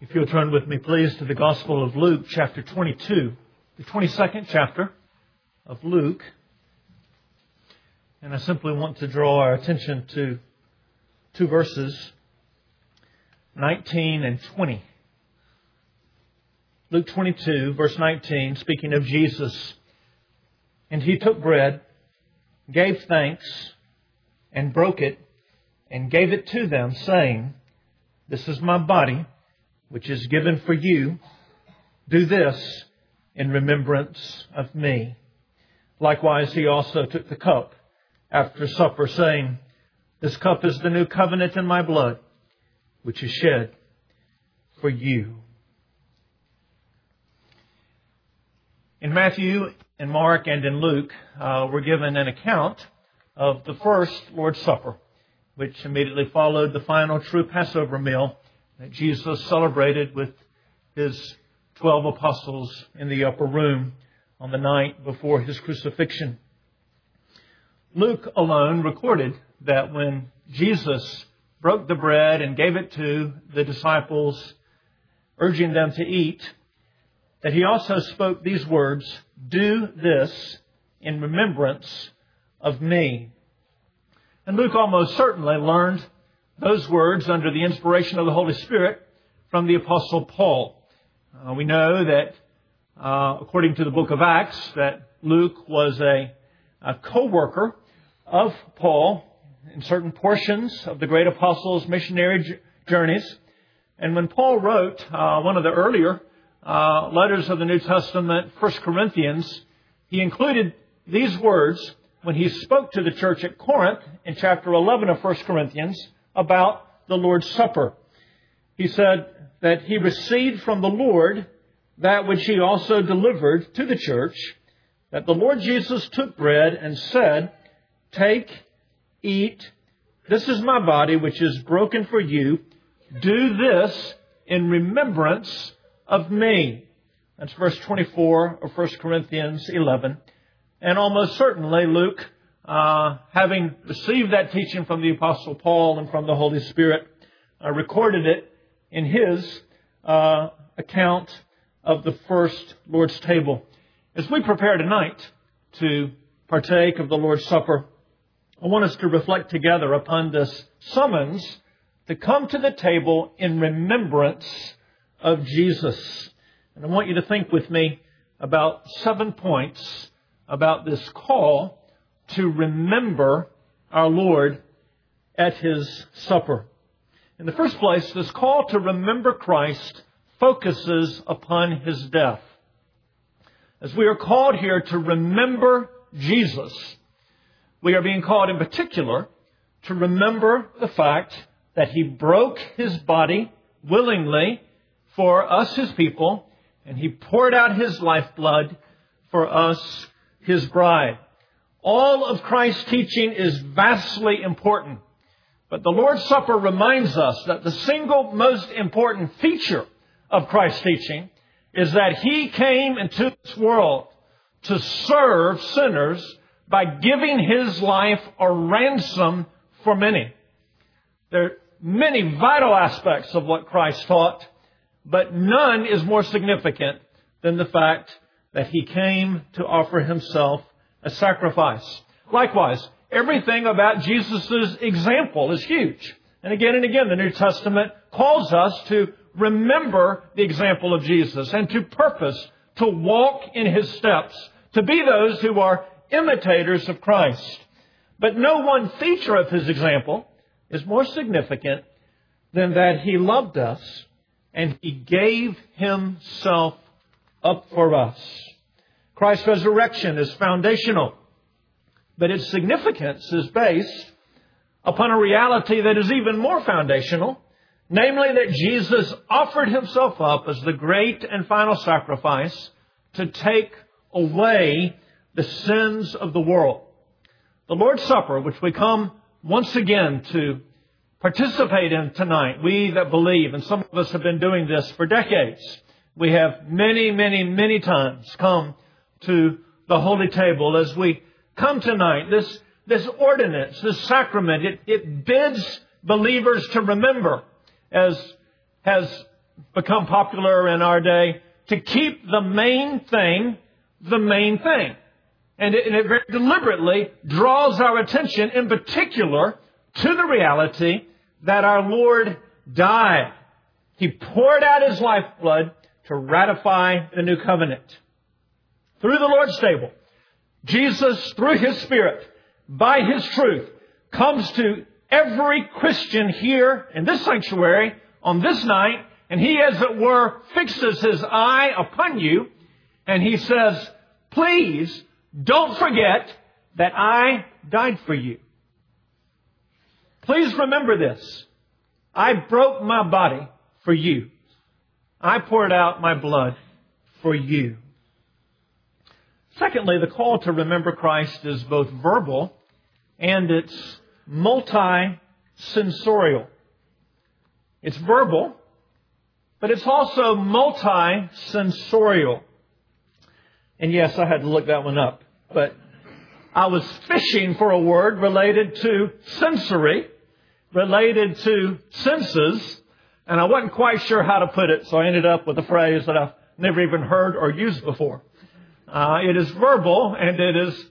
If you'll turn with me, please, to the Gospel of Luke, chapter 22, the 22nd chapter of Luke. And I simply want to draw our attention to two verses, 19 and 20. Luke 22, verse 19, speaking of Jesus. And he took bread, gave thanks, and broke it, and gave it to them, saying, "This is my body, which is given for you. Do this in remembrance of me." Likewise, he also took the cup after supper, saying, "This cup is the new covenant in my blood, which is shed for you." In Matthew, in Mark, and in Luke, we're given an account of the first Lord's Supper, which immediately followed the final true Passover meal that Jesus celebrated with His 12 apostles in the upper room on the night before His crucifixion. Luke alone recorded that when Jesus broke the bread and gave it to the disciples, urging them to eat, that He also spoke these words, "Do this in remembrance of me." And Luke almost certainly learned those words under the inspiration of the Holy Spirit from the Apostle Paul. We know that, according to the book of Acts, that Luke was a co-worker of Paul in certain portions of the great apostles' missionary journeys. And when Paul wrote one of the earlier letters of the New Testament, 1 Corinthians, he included these words when he spoke to the church at Corinth in chapter 11 of 1 Corinthians about the Lord's Supper. He said that he received from the Lord that which he also delivered to the church, that the Lord Jesus took bread and said, "Take, eat, this is my body which is broken for you. Do this in remembrance of me." That's verse 24 of 1 Corinthians 11. And almost certainly Luke, having received that teaching from the Apostle Paul and from the Holy Spirit, recorded it in his account of the first Lord's table. As we prepare tonight to partake of the Lord's Supper, I want us to reflect together upon this summons to come to the table in remembrance of Jesus. And I want you to think with me about 7 points about this call to remember our Lord at His supper. In the first place, this call to remember Christ focuses upon His death. As we are called here to remember Jesus, we are being called in particular to remember the fact that He broke His body willingly for us, His people, and He poured out His lifeblood for us, His bride. All of Christ's teaching is vastly important. But the Lord's Supper reminds us that the single most important feature of Christ's teaching is that He came into this world to serve sinners by giving His life a ransom for many. There are many vital aspects of what Christ taught, but none is more significant than the fact that He came to offer Himself a sacrifice. Likewise, everything about Jesus' example is huge. And again, the New Testament calls us to remember the example of Jesus and to purpose to walk in His steps, to be those who are imitators of Christ. But no one feature of His example is more significant than that He loved us and He gave Himself up for us. Christ's resurrection is foundational, but its significance is based upon a reality that is even more foundational, namely that Jesus offered Himself up as the great and final sacrifice to take away the sins of the world. The Lord's Supper, which we come once again to participate in tonight, we that believe, and some of us have been doing this for decades, we have many times come to the holy table. As we come tonight, this ordinance, this sacrament, it bids believers to remember, as has become popular in our day to keep the main thing the main thing. And it very deliberately draws our attention in particular to the reality that our Lord died. He poured out His lifeblood to ratify the new covenant. Through the Lord's table, Jesus, through His Spirit, by His truth, comes to every Christian here in this sanctuary on this night, and He, as it were, fixes His eye upon you, and He says, please don't forget that I died for you. Please remember this. I broke my body for you. I poured out my blood for you. Secondly, the call to remember Christ is both verbal and it's multi-sensorial. It's verbal, but it's also multi-sensorial. And yes, I had to look that one up, but I was fishing for a word related to sensory, related to senses, and I wasn't quite sure how to put it, so I ended up with a phrase that I've never even heard or used before. It is verbal and it is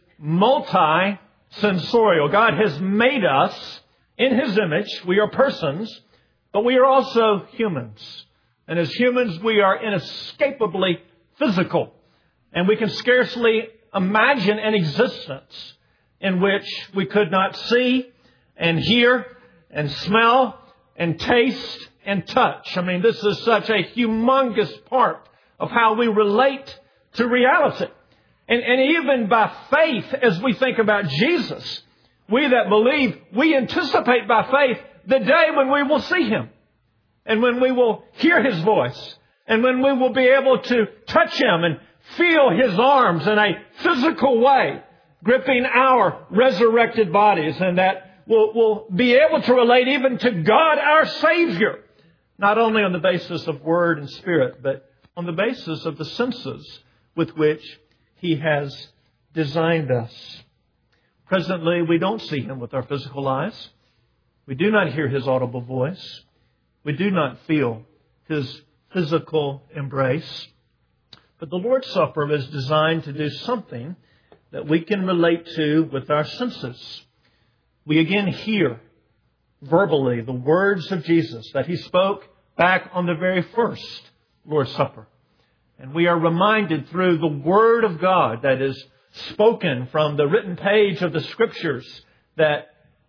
multi-sensorial. God has made us in His image. We are persons, but we are also humans. And as humans, we are inescapably physical. And we can scarcely imagine an existence in which we could not see and hear and smell and taste and touch. I mean, this is such a humongous part of how we relate to reality. And even by faith, as we think about Jesus, we that believe, we anticipate by faith the day when we will see Him and when we will hear His voice and when we will be able to touch Him and feel His arms in a physical way, gripping our resurrected bodies, and that we'll be able to relate even to God, our Savior, not only on the basis of word and spirit, but on the basis of the senses with which He has designed us. Presently, we don't see Him with our physical eyes. We do not hear His audible voice. We do not feel His physical embrace. But the Lord's Supper is designed to do something that we can relate to with our senses. We again hear verbally the words of Jesus that He spoke back on the very first Lord's Supper. And we are reminded through the Word of God that is spoken from the written page of the Scriptures that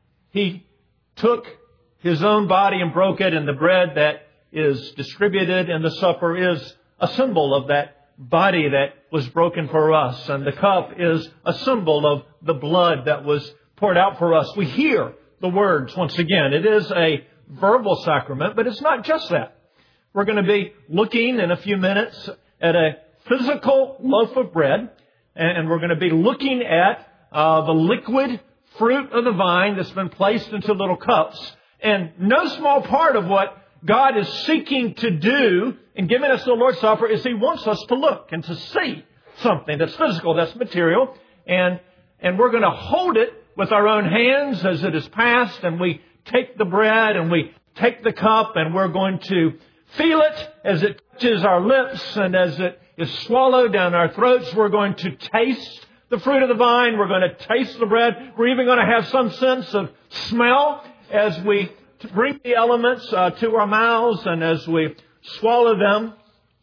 He took His own body and broke it, and the bread that is distributed in the supper is a symbol of that body that was broken for us. And the cup is a symbol of the blood that was poured out for us. We hear the words once again. It is a verbal sacrament, but it's not just that. We're going to be looking in a few minutes at a physical loaf of bread, and we're going to be looking at the liquid fruit of the vine that's been placed into little cups. And no small part of what God is seeking to do in giving us the Lord's Supper is He wants us to look and to see something that's physical, that's material, and we're going to hold it with our own hands as it is passed, and we take the bread and we take the cup, and we're going to feel it as it touches our lips, and as it is swallowed down our throats. We're going to taste the fruit of the vine. We're going to taste the bread. We're even going to have some sense of smell as we bring the elements to our mouths and as we swallow them.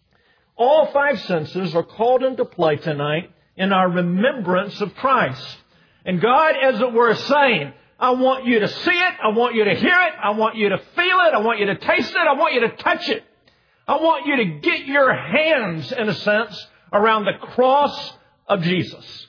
All five senses are called into play tonight in our remembrance of Christ. And God, as it were, saying, I want you to see it. I want you to hear it. I want you to feel it. I want you to taste it. I want you to touch it. I want you to get your hands, in a sense, around the cross of Jesus.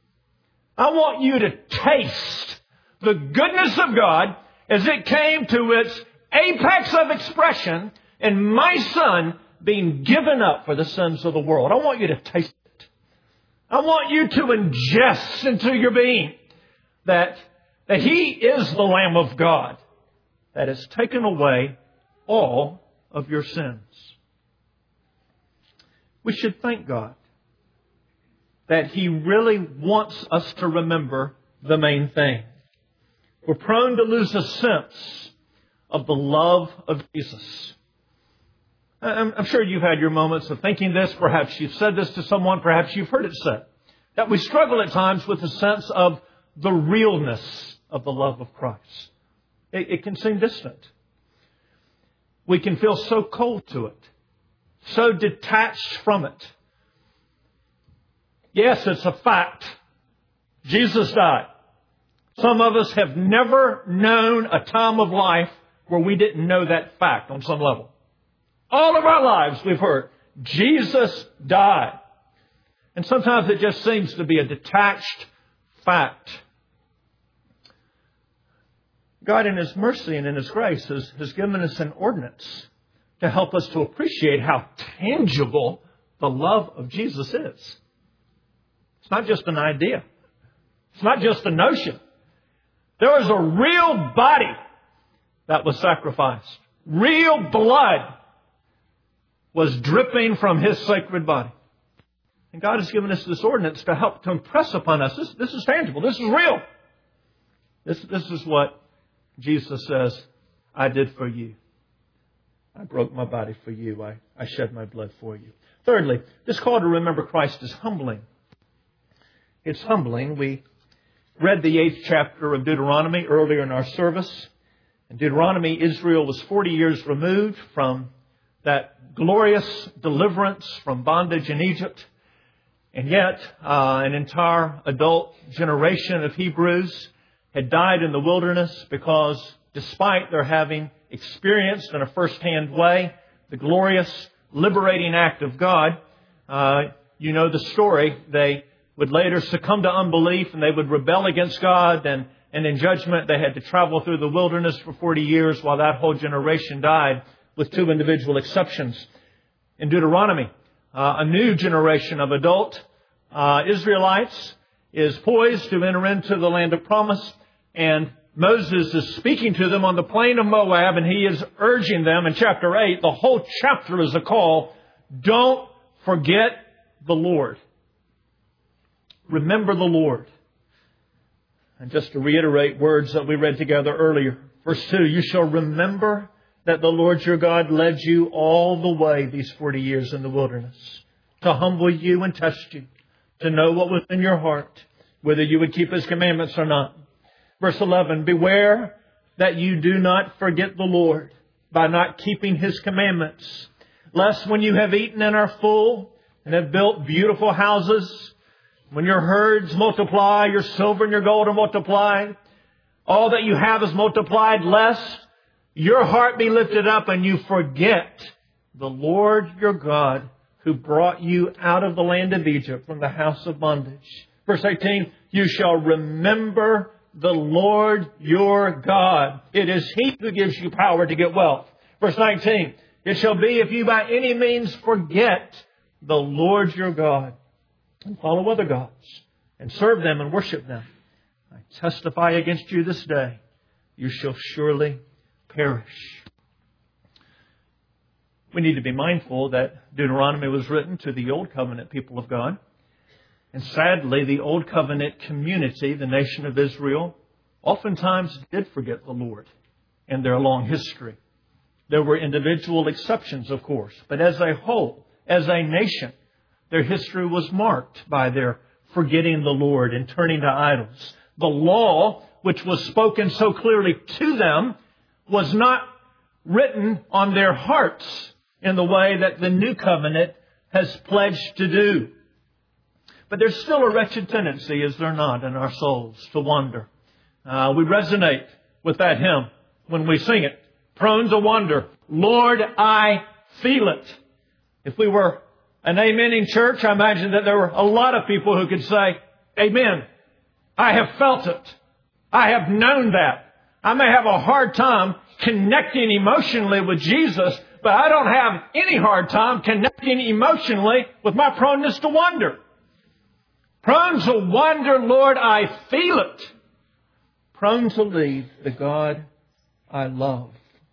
I want you to taste the goodness of God as it came to its apex of expression in my Son being given up for the sins of the world. I want you to taste it. I want you to ingest into your being that He is the Lamb of God that has taken away all of your sins. We should thank God that He really wants us to remember the main thing. We're prone to lose a sense of the love of Jesus. I'm sure you've had your moments of thinking this. Perhaps you've said this to someone. Perhaps you've heard it said. That we struggle at times with a sense of the realness of the love of Christ. It can seem distant. We can feel so cold to it, so detached from it. Yes, it's a fact. Jesus died. Some of us have never known a time of life where we didn't know that fact on some level. All of our lives we've heard, Jesus died. And sometimes it just seems to be a detached fact. God in His mercy and in His grace has given us an ordinance to help us to appreciate how tangible the love of Jesus is. It's not just an idea. It's not just a notion. There was a real body that was sacrificed. Real blood was dripping from His sacred body. And God has given us this ordinance to help to impress upon us. This is tangible. This is real. This is what Jesus says, I did for you. I broke my body for you. I shed my blood for you. Thirdly, this call to remember Christ is humbling. It's humbling. We read the 8th chapter of Deuteronomy earlier in our service. In Deuteronomy, Israel was 40 years removed from that glorious deliverance from bondage in Egypt. And yet, an entire adult generation of Hebrews had died in the wilderness because despite their having experienced in a first-hand way the glorious liberating act of God, you know the story. They would later succumb to unbelief and they would rebel against God, and in judgment they had to travel through the wilderness for 40 years while that whole generation died, with 2 individual exceptions. In Deuteronomy, a new generation of adult Israelites is poised to enter into the land of promise, and Moses is speaking to them on the plain of Moab, and he is urging them in chapter 8. The whole chapter is a call. Don't forget the Lord. Remember the Lord. And just to reiterate words that we read together earlier, verse 2, you shall remember that the Lord your God led you all the way these 40 years in the wilderness, to humble you and test you, to know what was in your heart, whether you would keep His commandments or not. Verse 11, beware that you do not forget the Lord by not keeping His commandments, lest when you have eaten and are full and have built beautiful houses, when your herds multiply, your silver and your gold are multiplied, all that you have is multiplied, lest your heart be lifted up and you forget the Lord your God who brought you out of the land of Egypt from the house of bondage. Verse 18, you shall remember the Lord your God. It is He who gives you power to get wealth. Verse 19, it shall be if you by any means forget the Lord your God and follow other gods and serve them and worship them, I testify against you this day, you shall surely perish. We need to be mindful that Deuteronomy was written to the Old Covenant people of God. And sadly, the Old Covenant community, the nation of Israel, oftentimes did forget the Lord in their long history. There were individual exceptions, of course, but as a whole, as a nation, their history was marked by their forgetting the Lord and turning to idols. The law, which was spoken so clearly to them, was not written on their hearts in the way that the new covenant has pledged to do. But there's still a wretched tendency, is there not, in our souls to wander. We resonate with that hymn when we sing it. Prone to wander. Lord, I feel it. If we were an amening church, I imagine that there were a lot of people who could say, Amen. I have felt it. I have known that. I may have a hard time connecting emotionally with Jesus, but I don't have any hard time connecting emotionally with my proneness to wander. Prone to wander, Lord, I feel it. Prone to leave the God I love.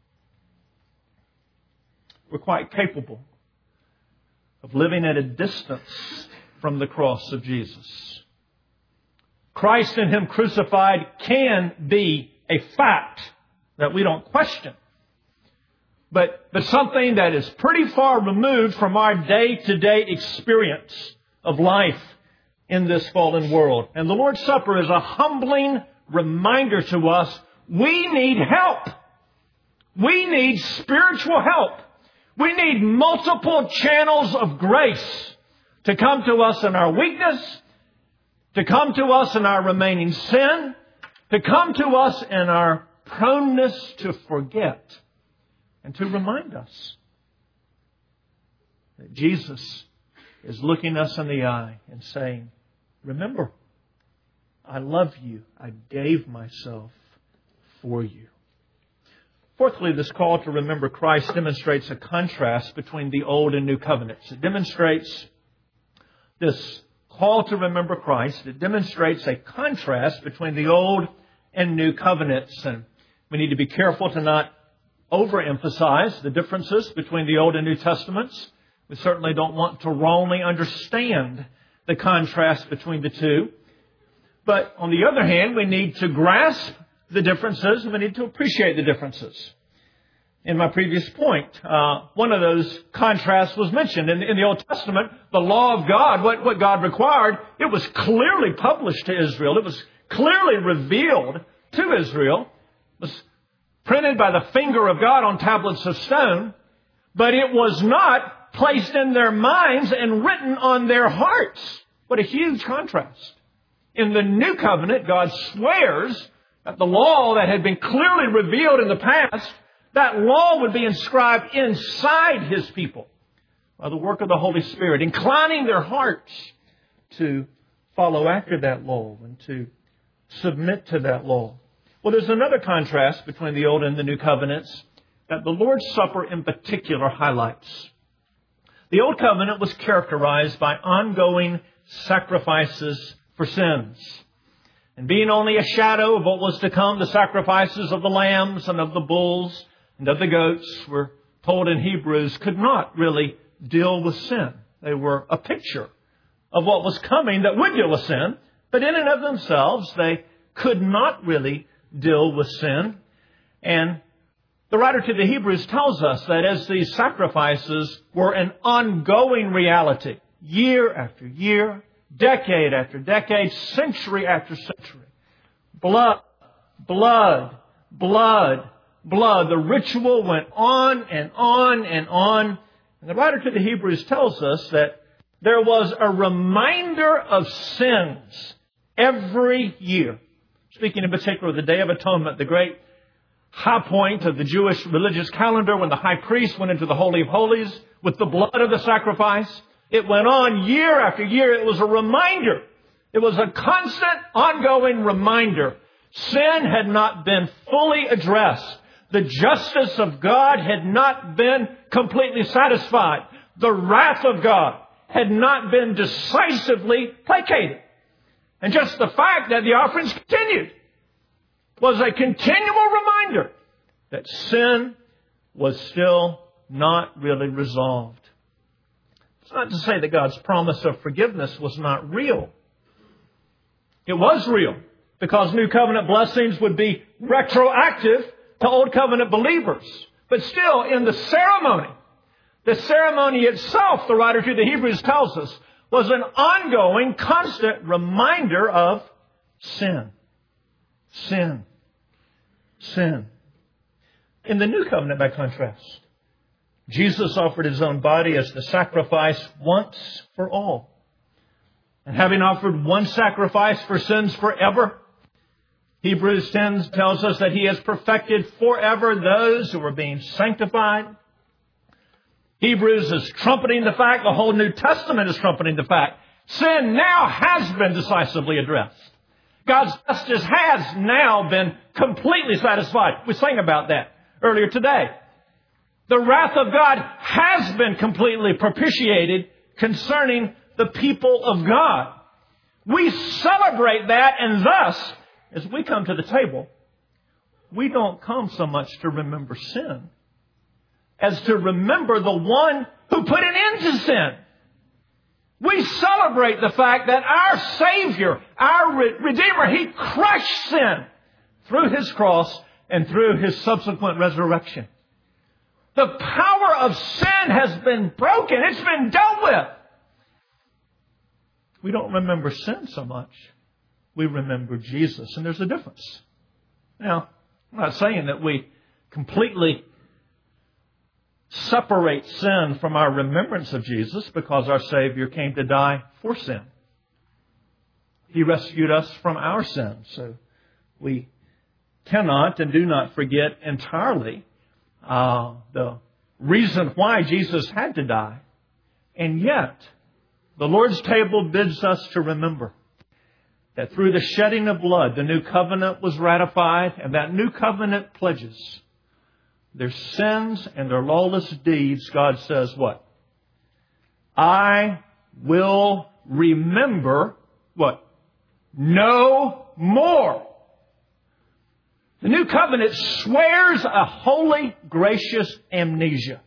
We're quite capable of living at a distance from the cross of Jesus. Christ and Him crucified can be a fact that we don't question. but something that is pretty far removed from our day-to-day experience of life in this fallen world. And the Lord's Supper is a humbling reminder to us we need help. We need spiritual help. We need multiple channels of grace to come to us in our weakness, to come to us in our remaining sin, to come to us in our proneness to forget, and to remind us that Jesus is looking us in the eye and saying, remember, I love you. I gave myself for you. Fourthly, this call to remember Christ demonstrates a contrast between the Old and New Covenants. It demonstrates this call to remember Christ. It demonstrates a contrast between the Old and New Covenants. And we need to be careful to not overemphasize the differences between the Old and New Testaments. We certainly don't want to wrongly understand the contrast between the two. But on the other hand, we need to grasp the differences, and we need to appreciate the differences. In my previous point, one of those contrasts was mentioned. In the Old Testament, the law of God, what God required, it was clearly published to Israel. It was clearly revealed to Israel. It was printed by the finger of God on tablets of stone, but it was not placed in their minds and written on their hearts. What a huge contrast. In the New Covenant, God swears that the law that had been clearly revealed in the past, that law would be inscribed inside His people by the work of the Holy Spirit, inclining their hearts to follow after that law and to submit to that law. Well, there's another contrast between the Old and the New Covenants that the Lord's Supper in particular highlights. The Old Covenant was characterized by ongoing sacrifices for sins. And being only a shadow of what was to come, the sacrifices of the lambs and of the bulls and of the goats, we're told in Hebrews, could not really deal with sin. They were a picture of what was coming that would deal with sin, but in and of themselves, they could not really deal with sin. And the writer to the Hebrews tells us that as these sacrifices were an ongoing reality, year after year, decade after decade, century after century. Blood, blood, blood, blood. The ritual went on and on and on. And the writer to the Hebrews tells us that there was a reminder of sins every year. Speaking in particular of the Day of Atonement, the great high point of the Jewish religious calendar when the high priest went into the Holy of Holies with the blood of the sacrifice. It went on year after year. It was a reminder. It was a constant, ongoing reminder. Sin had not been fully addressed. The justice of God had not been completely satisfied. The wrath of God had not been decisively placated. And just the fact that the offerings continued was a continual reminder that sin was still not really resolved. It's not to say that God's promise of forgiveness was not real. It was real because New Covenant blessings would be retroactive to Old Covenant believers. But still, in the ceremony itself, the writer to the Hebrews tells us, was an ongoing, constant reminder of sin. Sin. Sin. In the New Covenant, by contrast, Jesus offered His own body as the sacrifice once for all. And having offered one sacrifice for sins forever, Hebrews 10 tells us that He has perfected forever those who are being sanctified. Hebrews is trumpeting the fact, the whole New Testament is trumpeting the fact, sin now has been decisively addressed. God's justice has now been completely satisfied. We sang about that earlier today. The wrath of God has been completely propitiated concerning the people of God. We celebrate that, and thus, as we come to the table, we don't come so much to remember sin as to remember the one who put an end to sin. We celebrate the fact that our Savior, our Redeemer, He crushed sin through His cross and through His subsequent resurrection. The power of sin has been broken. It's been dealt with. We don't remember sin so much. We remember Jesus. And there's a difference. Now, I'm not saying that we completely separate sin from our remembrance of Jesus, because our Savior came to die for sin. He rescued us from our sins. So we cannot and do not forget entirely the reason why Jesus had to die. And yet, the Lord's table bids us to remember that through the shedding of blood, the new covenant was ratified, and that new covenant pledges their sins and their lawless deeds. God says what? I will remember what? No more. The new covenant swears a holy, gracious amnesia.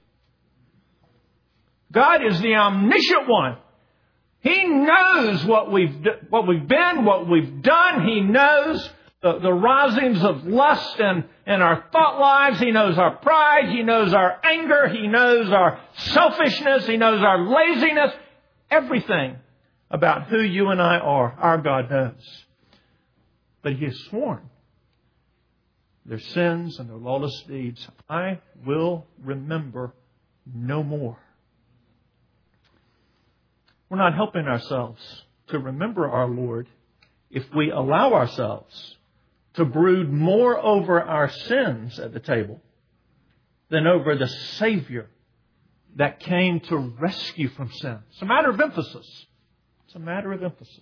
God is the omniscient one. He knows what we've been, what we've done. He knows the risings of lust in our thought lives. He knows our pride. He knows our anger. He knows our selfishness. He knows our laziness. Everything about who you and I are, our God knows. But He has sworn their sins and their lawless deeds, I will remember no more. We're not helping ourselves to remember our Lord if we allow ourselves to brood more over our sins at the table than over the Savior that came to rescue from sin. It's a matter of emphasis. It's a matter of emphasis.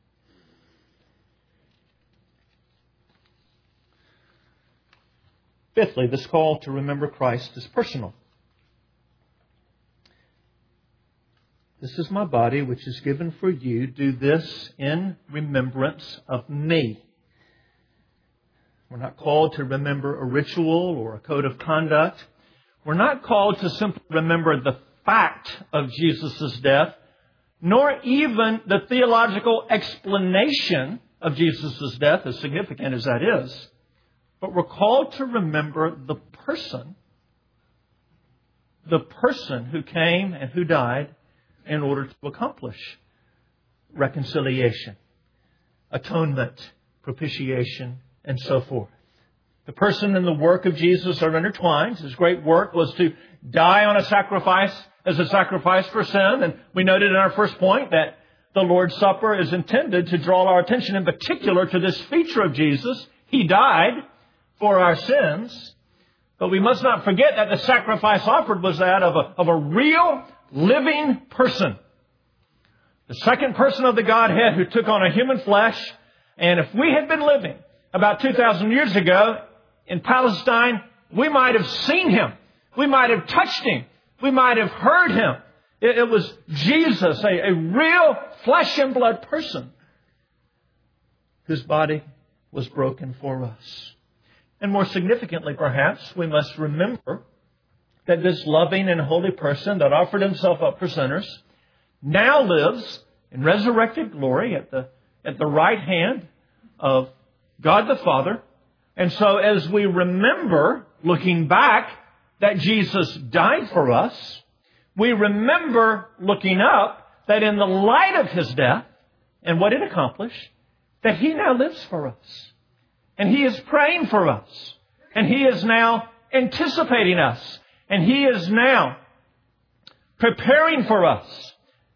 Fifthly, this call to remember Christ is personal. This is my body, which is given for you. Do this in remembrance of me. We're not called to remember a ritual or a code of conduct. We're not called to simply remember the fact of Jesus' death, nor even the theological explanation of Jesus' death, as significant as that is. But we're called to remember the person who came and who died in order to accomplish reconciliation, atonement, propitiation, and so forth. The person and the work of Jesus are intertwined. His great work was to die on a sacrifice as a sacrifice for sin. And we noted in our first point that the Lord's Supper is intended to draw our attention in particular to this feature of Jesus. He died for our sins. But we must not forget that the sacrifice offered was that of a real, living person. The second person of the Godhead who took on a human flesh. And if we had been living about 2,000 years ago in Palestine, we might have seen Him. We might have touched Him. We might have heard Him. It was Jesus, a real flesh and blood person whose body was broken for us. And more significantly, perhaps, we must remember that this loving and holy person that offered Himself up for sinners now lives in resurrected glory at the right hand of God the Father. And so as we remember, looking back, that Jesus died for us, we remember looking up that in the light of His death and what it accomplished, that He now lives for us. And He is praying for us. And He is now anticipating us. And He is now preparing for us.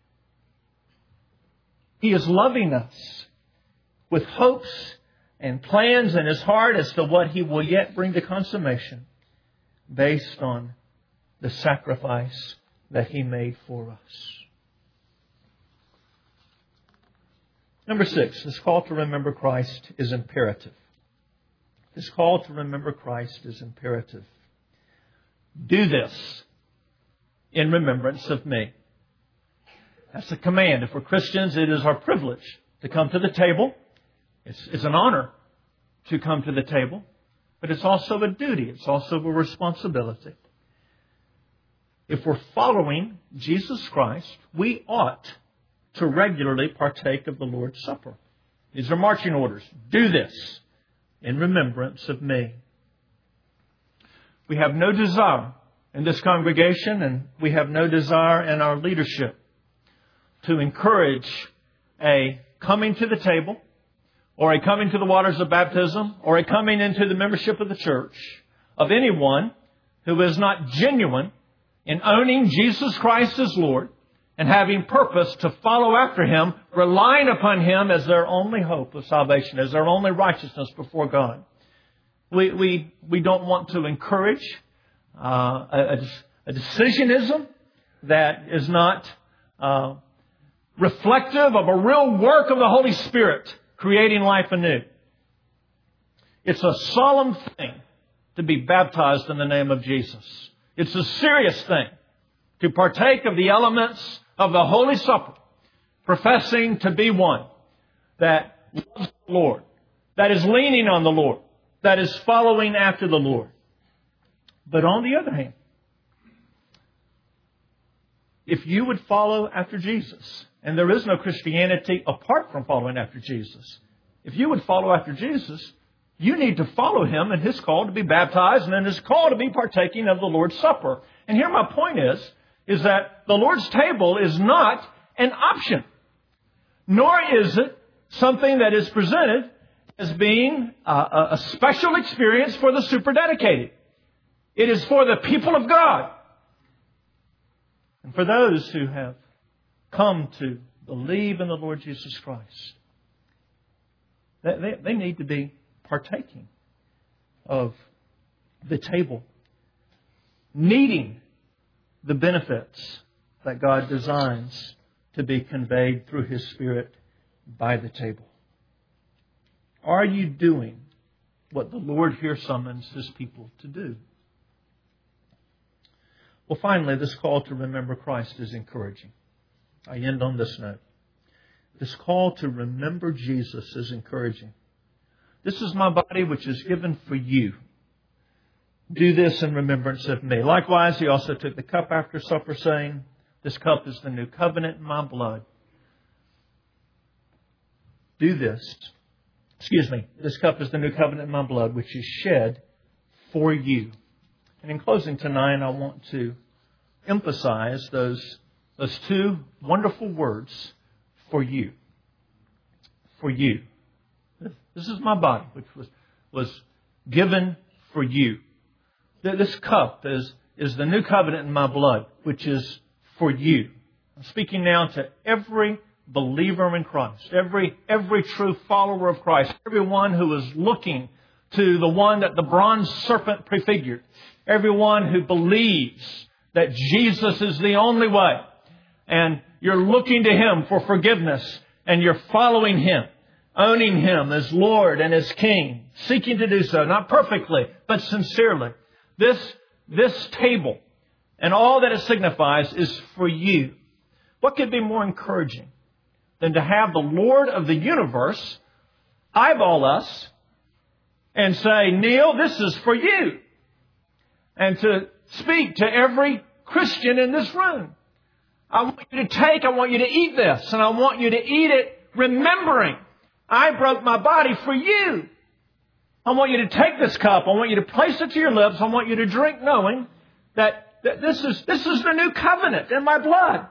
He is loving us with hopes and plans in His heart as to what He will yet bring to consummation based on the sacrifice that He made for us. Number 6, this call to remember Christ is imperative. This call to remember Christ is imperative. Do this in remembrance of me. That's a command. If we're Christians, it is our privilege to come to the table. It's an honor to come to the table. But it's also a duty. It's also a responsibility. If we're following Jesus Christ, we ought to regularly partake of the Lord's Supper. These are marching orders. Do this in remembrance of me. We have no desire in this congregation, and we have no desire in our leadership to encourage a coming to the table, or a coming to the waters of baptism, or a coming into the membership of the church of anyone who is not genuine in owning Jesus Christ as Lord and having purpose to follow after Him, relying upon Him as their only hope of salvation, as their only righteousness before God. We don't want to encourage a decisionism that is not reflective of a real work of the Holy Spirit creating life anew. It's a solemn thing to be baptized in the name of Jesus. It's a serious thing to partake of the elements of the Holy Supper, professing to be one that loves the Lord, that is leaning on the Lord, that is following after the Lord. But on the other hand, if you would follow after Jesus, and there is no Christianity apart from following after Jesus, if you would follow after Jesus, you need to follow Him in His call to be baptized and in His call to be partaking of the Lord's Supper. And here my point is that the Lord's table is not an option, nor is it something that is presented as being a special experience for the super dedicated. It is for the people of God. And for those who have come to believe in the Lord Jesus Christ, they need to be partaking of the table, needing the benefits that God designs to be conveyed through His Spirit by the table. Are you doing what the Lord here summons His people to do? Well, finally, this call to remember Christ is encouraging. I end on this note. This call to remember Jesus is encouraging. This is my body which is given for you. Do this in remembrance of me. Likewise, He also took the cup after supper, saying, this cup is the new covenant in my blood. Do this. This cup is the new covenant in my blood, which is shed for you. And in closing tonight, I want to emphasize those two wonderful words, for you. For you. This is my body, which was given for you. This cup is the new covenant in my blood, which is for you. I'm speaking now to every believer in Christ, every true follower of Christ, everyone who is looking to the one that the bronze serpent prefigured, everyone who believes that Jesus is the only way, and you're looking to Him for forgiveness, and you're following Him, owning Him as Lord and as King, seeking to do so, not perfectly, but sincerely. This table and all that it signifies is for you. What could be more encouraging than to have the Lord of the universe eyeball us and say, Neil, this is for you. And to speak to every Christian in this room. I want you to eat this, and I want you to eat it remembering I broke my body for you. I want you to take this cup. I want you to place it to your lips. I want you to drink knowing that this is the new covenant in my blood.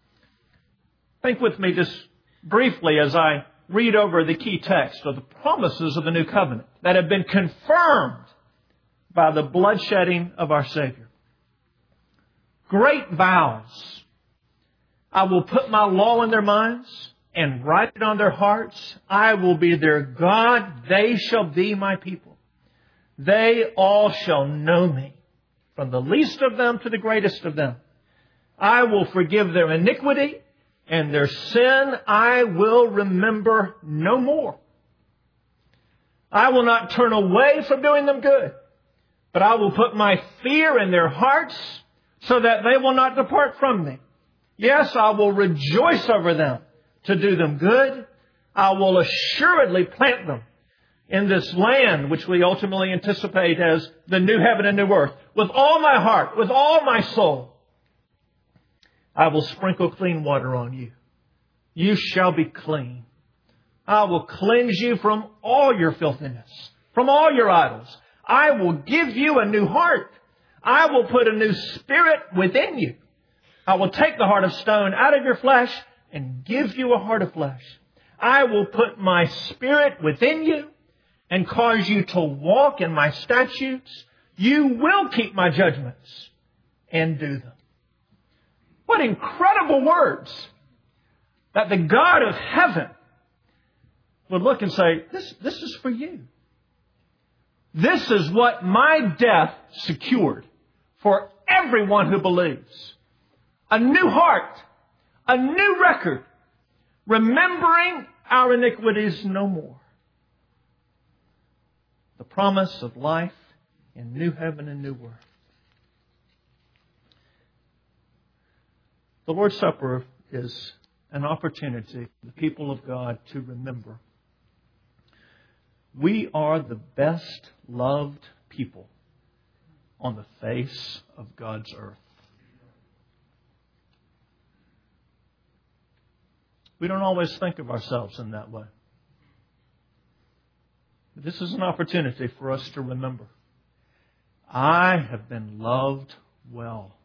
Think with me just briefly as I read over the key text of the promises of the new covenant that have been confirmed by the bloodshedding of our Savior. Great vows. I will put my law in their minds and write it on their hearts. I will be their God. They shall be my people. They all shall know me, from the least of them to the greatest of them. I will forgive their iniquity, and their sin I will remember no more. I will not turn away from doing them good, but I will put my fear in their hearts so that they will not depart from me. Yes, I will rejoice over them to do them good. I will assuredly plant them in this land which we ultimately anticipate as the new heaven and new earth. With all my heart, with all my soul, I will sprinkle clean water on you. You shall be clean. I will cleanse you from all your filthiness, from all your idols. I will give you a new heart. I will put a new spirit within you. I will take the heart of stone out of your flesh and give you a heart of flesh. I will put my spirit within you and cause you to walk in my statutes. You will keep my judgments and do them. What incredible words that the God of heaven would look and say, this is for you. This is what my death secured for everyone who believes. A new heart, a new record, remembering our iniquities no more. The promise of life in new heaven and new earth. The Lord's Supper is an opportunity for the people of God to remember. We are the best loved people on the face of God's earth. We don't always think of ourselves in that way. But this is an opportunity for us to remember. I have been loved well.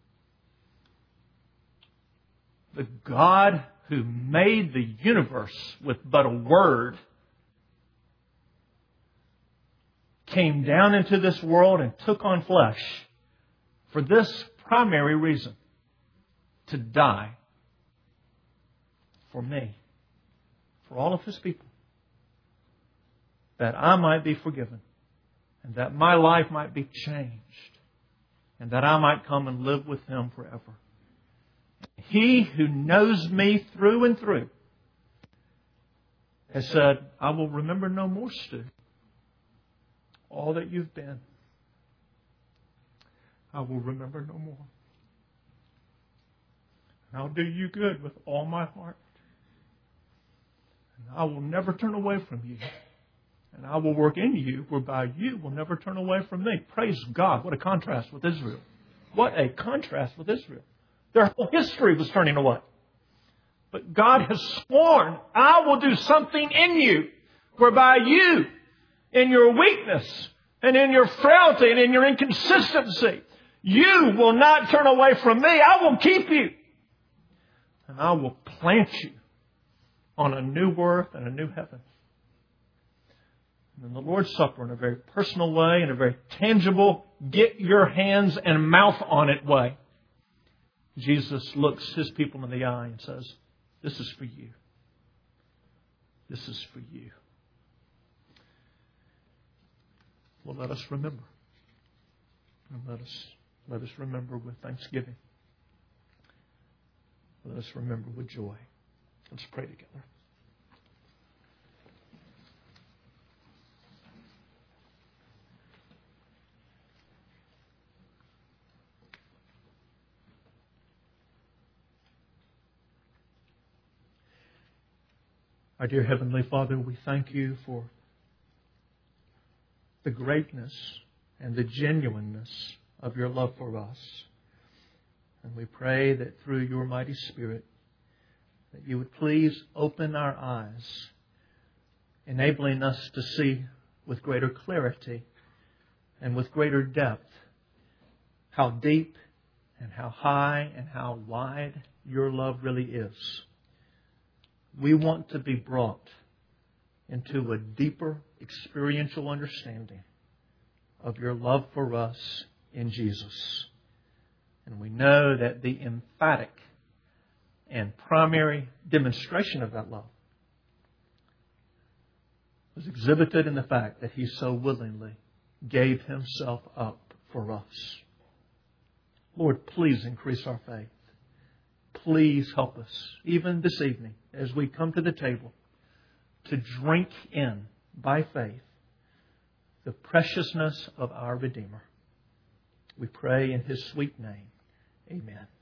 The God who made the universe with but a word came down into this world and took on flesh for this primary reason: to die for me, for all of His people, that I might be forgiven and that my life might be changed and that I might come and live with Him forever. He who knows me through and through has said, I will remember no more, Stu, all that you've been. I will remember no more. And I'll do you good with all my heart. And I will never turn away from you. And I will work in you whereby you will never turn away from me. Praise God. What a contrast with Israel. What a contrast with Israel. Their whole history was turning away. But God has sworn, I will do something in you whereby you, in your weakness and in your frailty and in your inconsistency, you will not turn away from me. I will keep you. And I will plant you on a new earth and a new heaven. And in the Lord's Supper, in a very personal way, in a very tangible, get your hands and mouth on it way, Jesus looks His people in the eye and says, this is for you. This is for you. Well, let us remember. And let us remember with thanksgiving. Let us remember with joy. Let's pray together. Our dear Heavenly Father, we thank You for the greatness and the genuineness of Your love for us. And we pray that through Your mighty Spirit, that You would please open our eyes, enabling us to see with greater clarity and with greater depth how deep and how high and how wide Your love really is. We want to be brought into a deeper experiential understanding of Your love for us in Jesus. And we know that the emphatic and primary demonstration of that love was exhibited in the fact that He so willingly gave Himself up for us. Lord, please increase our faith. Please help us, even this evening, as we come to the table, to drink in, by faith, the preciousness of our Redeemer. We pray in His sweet name. Amen.